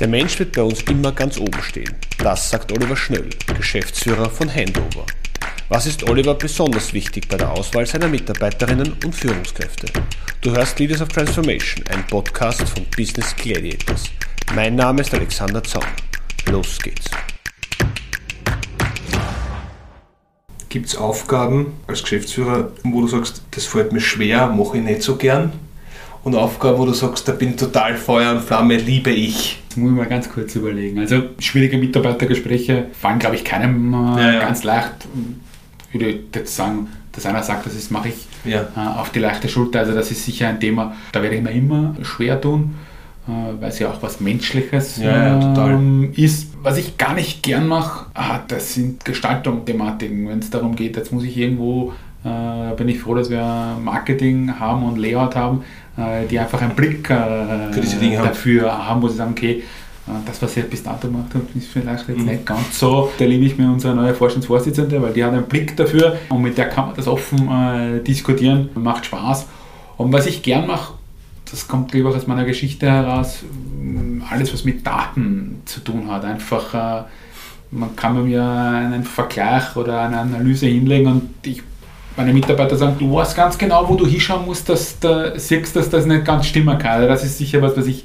Der Mensch wird bei uns immer ganz oben stehen. Das sagt Oliver Schnöll, Geschäftsführer von Handover. Was ist Oliver besonders wichtig bei der Auswahl seiner Mitarbeiterinnen und Führungskräfte? Du hörst Leaders of Transformation, ein Podcast von Business Gladiators. Mein Name ist Alexander Zaun. Los geht's. Gibt es Aufgaben als Geschäftsführer, wo du sagst, das fällt mir schwer, mache ich nicht so gern? Und Aufgaben, wo du sagst, da bin ich total Feuer und Flamme, liebe ich? Das muss ich mal ganz kurz überlegen. Also schwierige Mitarbeitergespräche fallen, glaube ich, keinem ganz leicht. Ich würde jetzt sagen, dass einer sagt, das mache ich auf die leichte Schulter. Also das ist sicher ein Thema, da werde ich mir immer schwer tun, weil es ja auch was Menschliches ist. Was ich gar nicht gern mache, das sind Gestaltung-Thematiken. Wenn es darum geht, jetzt muss ich irgendwo, bin ich froh, dass wir Marketing haben und Layout haben, die einfach einen Blick für diese Dinge dafür haben, wo sie sagen, okay, das, was ihr bis dato gemacht habt, ist vielleicht jetzt nicht ganz so. Da liebe ich mir unsere neue Vorstandsvorsitzende, weil die hat einen Blick dafür und mit der kann man das offen diskutieren. Macht Spaß. Und was ich gern mache, das kommt lieber aus meiner Geschichte heraus, alles, was mit Daten zu tun hat. Einfach, man kann mir einen Vergleich oder eine Analyse hinlegen und meine Mitarbeiter sagen, du weißt ganz genau, wo du hinschauen musst, dass du siehst, dass das nicht ganz stimmen kann. Das ist sicher was ich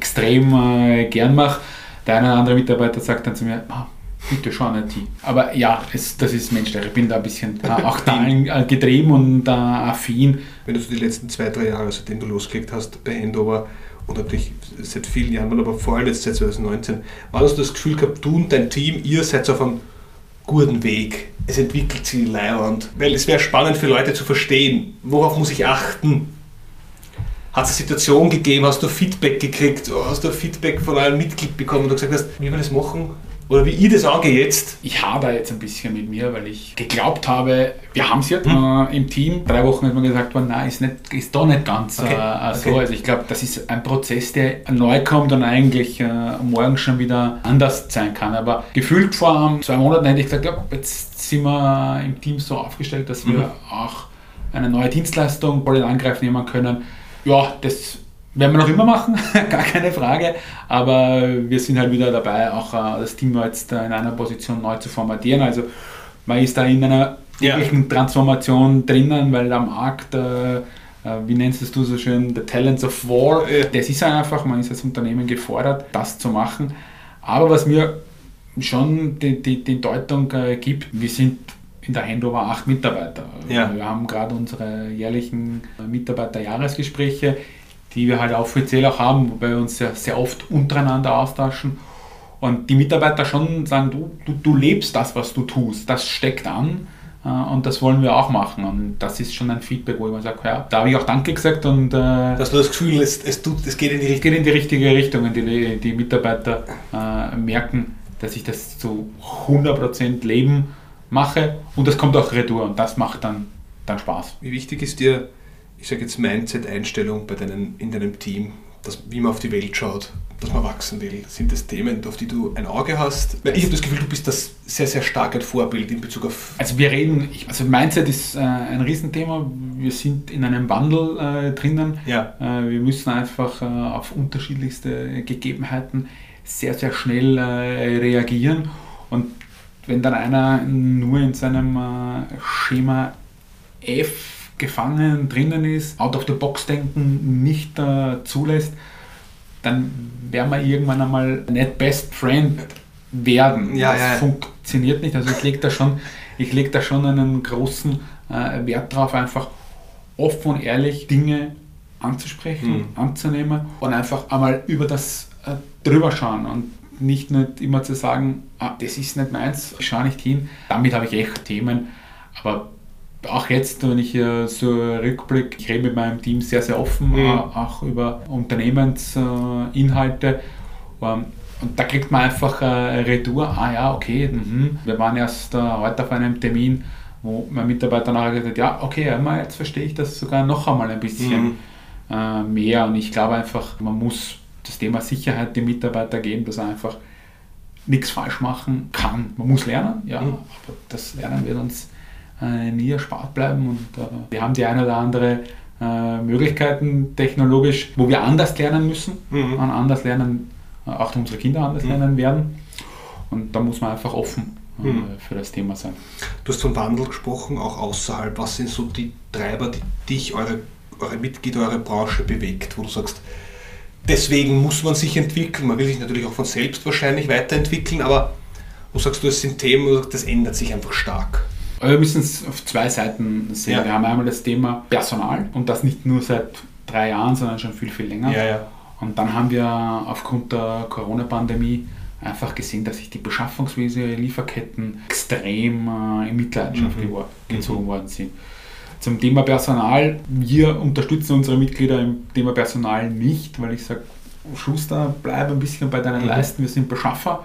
extrem gern mache. Der eine oder andere Mitarbeiter sagt dann zu mir, bitte schau nicht hin. Aber ja, das ist menschlich. Ich bin da ein bisschen auch da getrieben und affin. Wenn du so die letzten 2-3 Jahre, seitdem du losgelegt hast bei Handover und natürlich seit vielen Jahren, aber vor allem jetzt seit 2019, wann hast du das Gefühl gehabt, du und dein Team, ihr seid auf einem guten Weg, es entwickelt sich leiwand, weil es wäre spannend für Leute zu verstehen, worauf muss ich achten? Hat es eine Situation gegeben, hast du Feedback gekriegt, hast du Feedback von einem Mitglied bekommen und du gesagt hast, wie wir das machen? Oder wie ich das angehe jetzt? Ich hadere jetzt ein bisschen mit mir, weil ich geglaubt habe, wir haben es jetzt im Team. 3 Wochen hat man gesagt, nein, ist da nicht ganz so. Also ich glaube, das ist ein Prozess, der neu kommt und eigentlich morgen schon wieder anders sein kann. Aber gefühlt vor 2 Monaten hätte ich gesagt, ja, jetzt sind wir im Team so aufgestellt, dass wir auch eine neue Dienstleistung voll in Angriff nehmen können. Ja, das werden wir noch immer machen, gar keine Frage, aber wir sind halt wieder dabei, auch das Team jetzt in einer Position neu zu formatieren. Also man ist da in einer wirklichen Transformation drinnen, weil am Markt, wie nennst du so schön, the talents of war, das ist einfach, man ist als Unternehmen gefordert, das zu machen. Aber was mir schon die Deutung gibt, wir sind in der Handover 8 Mitarbeiter. Ja. Wir haben gerade unsere jährlichen Mitarbeiterjahresgespräche, die wir halt offiziell auch haben, wobei wir uns sehr oft untereinander austauschen und die Mitarbeiter schon sagen, du lebst das, was du tust, das steckt an und das wollen wir auch machen und das ist schon ein Feedback, wo ich mir sage, ja, da habe ich auch Danke gesagt und dass du das Gefühl, es geht in die richtige Richtung und die Mitarbeiter merken, dass ich das zu 100% Leben mache und das kommt auch retour und das macht dann Spaß. Wie wichtig ist dir, ich sage jetzt Mindset-Einstellung in deinem Team, wie man auf die Welt schaut, dass man wachsen will? Sind das Themen, auf die du ein Auge hast? Weil ich habe das Gefühl, du bist das sehr, sehr starke Vorbild in Bezug auf... Also Mindset ist ein Riesenthema. Wir sind in einem Wandel drinnen. Ja. Wir müssen einfach auf unterschiedlichste Gegebenheiten sehr, sehr schnell reagieren. Und wenn dann einer nur in seinem Schema F gefangen drinnen ist, out of the box denken nicht zulässt, dann werden wir irgendwann einmal nicht Best Friend werden. Das funktioniert nicht. Also ich lege da schon einen großen Wert drauf, einfach offen und ehrlich Dinge anzusprechen, anzunehmen und einfach einmal über das drüber schauen und nicht immer zu sagen, das ist nicht meins, ich schaue nicht hin. Damit habe ich echt Themen, aber auch jetzt, wenn ich so rückblicke, ich rede mit meinem Team sehr, sehr offen, auch über Unternehmensinhalte. Und da kriegt man einfach Retour, wir waren erst heute auf einem Termin, wo mein Mitarbeiter nachher gesagt hat, jetzt verstehe ich das sogar noch einmal ein bisschen mehr. Und ich glaube einfach, man muss das Thema Sicherheit dem Mitarbeiter geben, dass er einfach nichts falsch machen kann. Man muss lernen, aber das Lernen wird uns nie erspart bleiben und wir haben die eine oder andere Möglichkeiten technologisch, wo wir anders lernen müssen, und anders lernen auch unsere Kinder anders lernen werden. Und da muss man einfach offen für das Thema sein. Du hast vom Wandel gesprochen, auch außerhalb. Was sind so die Treiber, die dich, eure Mitglieder, eure Branche bewegt, wo du sagst, deswegen muss man sich entwickeln, man will sich natürlich auch von selbst wahrscheinlich weiterentwickeln, aber wo sagst du, das sind Themen, das ändert sich einfach stark? Wir müssen es auf zwei Seiten sehen. Ja. Wir haben einmal das Thema Personal und das nicht nur seit 3 Jahren, sondern schon viel, viel länger. Ja. Und dann haben wir aufgrund der Corona-Pandemie einfach gesehen, dass sich die Beschaffungswege, Lieferketten extrem in Mitleidenschaft gezogen worden sind. Zum Thema Personal, wir unterstützen unsere Mitglieder im Thema Personal nicht, weil ich sage, Schuster, bleib ein bisschen bei deinen Leisten, wir sind Beschaffer.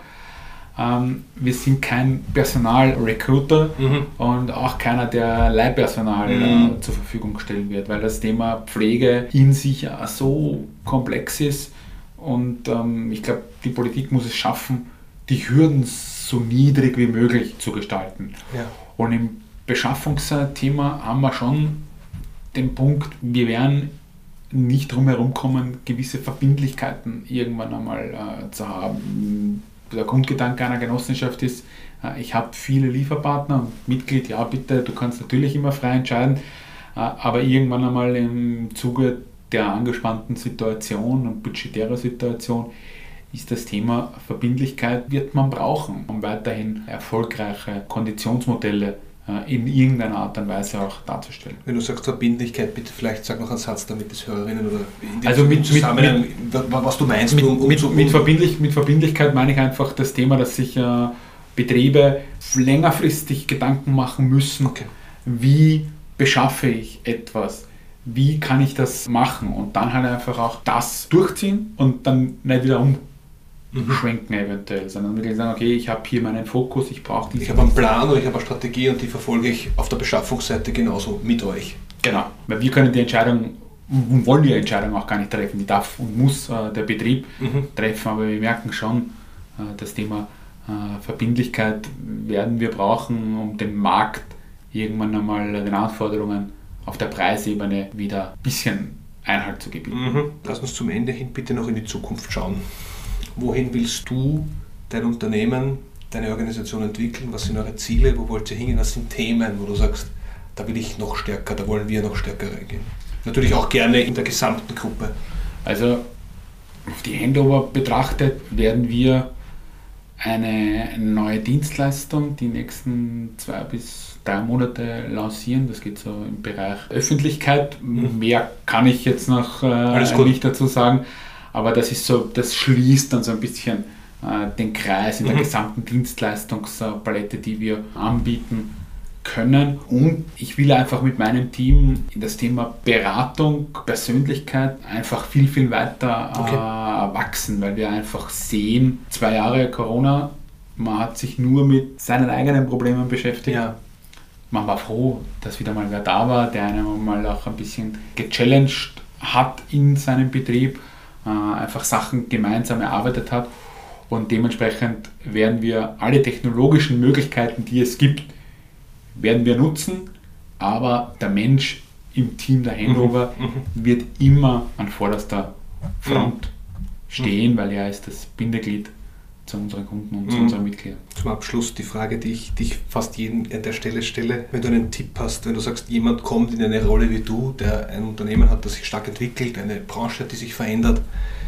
Wir sind kein Personal-Recruiter und auch keiner, der Leihpersonal zur Verfügung stellen wird, weil das Thema Pflege in sich so komplex ist und ich glaube, die Politik muss es schaffen, die Hürden so niedrig wie möglich zu gestalten. Ja. Und im Beschaffungsthema haben wir schon den Punkt, wir werden nicht drum herum kommen, gewisse Verbindlichkeiten irgendwann einmal zu haben. Der Grundgedanke einer Genossenschaft ist, ich habe viele Lieferpartner und Mitglied, ja bitte, du kannst natürlich immer frei entscheiden, aber irgendwann einmal im Zuge der angespannten Situation und budgetärer Situation ist das Thema Verbindlichkeit, wird man brauchen, um weiterhin erfolgreiche Konditionsmodelle in irgendeiner Art und Weise auch darzustellen. Wenn du sagst Verbindlichkeit, bitte vielleicht sag noch einen Satz, damit das Hörerinnen oder also was du meinst. Mit Verbindlichkeit meine ich einfach das Thema, dass sich Betriebe längerfristig Gedanken machen müssen, wie beschaffe ich etwas, wie kann ich das machen und dann halt einfach auch das durchziehen und dann nicht wieder schwenken eventuell, sondern wirklich sagen, okay, ich habe hier meinen Fokus, ich brauche diesen. Ich habe einen Plan oder ich habe eine Strategie und die verfolge ich auf der Beschaffungsseite genauso mit euch. Genau, weil wir können die Entscheidung, wollen die Entscheidung auch gar nicht treffen, die darf und muss der Betrieb treffen, aber wir merken schon, das Thema Verbindlichkeit werden wir brauchen, um dem Markt irgendwann einmal den Anforderungen auf der Preisebene wieder ein bisschen Einhalt zu gebieten. Lass uns zum Ende hin bitte noch in die Zukunft schauen. Wohin willst du dein Unternehmen, deine Organisation entwickeln? Was sind eure Ziele? Wo wollt ihr hingehen? Was sind Themen, wo du sagst, da will ich noch stärker, da wollen wir noch stärker reingehen? Natürlich auch gerne in der gesamten Gruppe. Also auf die Handover betrachtet werden wir eine neue Dienstleistung die nächsten 2 bis 3 Monate lancieren. Das geht so im Bereich Öffentlichkeit. Mehr kann ich jetzt noch nicht dazu sagen. Aber das ist so, das schließt dann so ein bisschen den Kreis in der gesamten Dienstleistungspalette, die wir anbieten können. Und ich will einfach mit meinem Team in das Thema Beratung, Persönlichkeit einfach viel, viel weiter wachsen, weil wir einfach sehen, 2 Jahre Corona, man hat sich nur mit seinen eigenen Problemen beschäftigt. Ja. Man war froh, dass wieder mal wer da war, der einen mal auch ein bisschen gechallenged hat in seinem Betrieb, einfach Sachen gemeinsam erarbeitet hat und dementsprechend werden wir alle technologischen Möglichkeiten, die es gibt, werden wir nutzen, aber der Mensch im Team der Handover wird immer an vorderster Front stehen, weil er ist das Bindeglied zu unseren Kunden und zu unseren Mitgliedern. Zum Abschluss die Frage, die ich fast jedem an der Stelle stelle, wenn du einen Tipp hast, wenn du sagst, jemand kommt in eine Rolle wie du, der ein Unternehmen hat, das sich stark entwickelt, eine Branche, die sich verändert,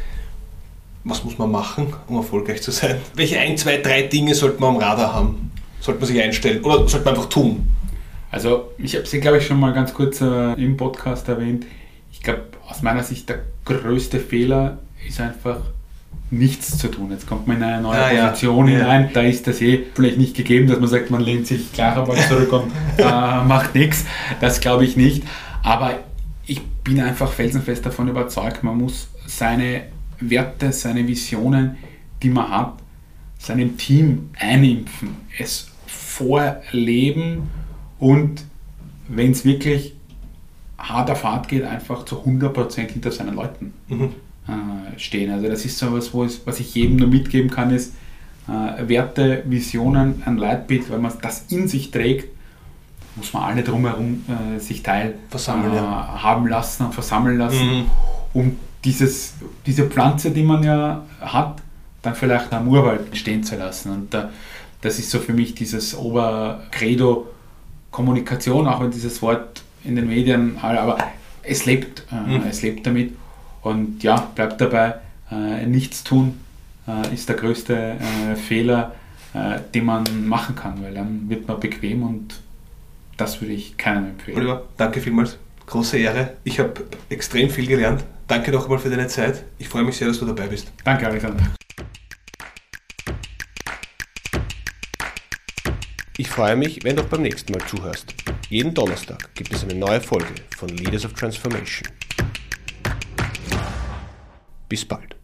was muss man machen, um erfolgreich zu sein? Welche 1, 2, 3 Dinge sollte man am Radar haben? Sollte man sich einstellen oder sollte man einfach tun? Also ich habe sie, glaube ich, schon mal ganz kurz im Podcast erwähnt. Ich glaube, aus meiner Sicht der größte Fehler ist einfach nichts zu tun. Jetzt kommt man in eine neue Position hinein, da ist das vielleicht nicht gegeben, dass man sagt, man lehnt sich gleich einmal zurück und macht nichts. Das glaube ich nicht. Aber ich bin einfach felsenfest davon überzeugt, man muss seine Werte, seine Visionen, die man hat, seinem Team einimpfen, es vorleben und wenn es wirklich hart auf hart geht, einfach zu 100% hinter seinen Leuten stehen. Also das ist so etwas, was ich jedem nur mitgeben kann, ist Werte, Visionen, ein Leitbild, weil man das in sich trägt, muss man alle drumherum sich haben lassen und versammeln lassen, um diese Pflanze, die man ja hat, dann vielleicht einen Urwald stehen zu lassen. Und das ist so für mich dieses Obercredo Kommunikation, auch wenn dieses Wort in den Medien, aber es lebt damit. Und ja, bleibt dabei, nichts tun ist der größte Fehler, den man machen kann, weil dann wird man bequem und das würde ich keinem empfehlen. Oliver, danke vielmals. Große Ehre. Ich habe extrem viel gelernt. Danke noch einmal für deine Zeit. Ich freue mich sehr, dass du dabei bist. Danke, Alexander. Ich freue mich, wenn du auch beim nächsten Mal zuhörst. Jeden Donnerstag gibt es eine neue Folge von Leaders of Transformation. Bis bald.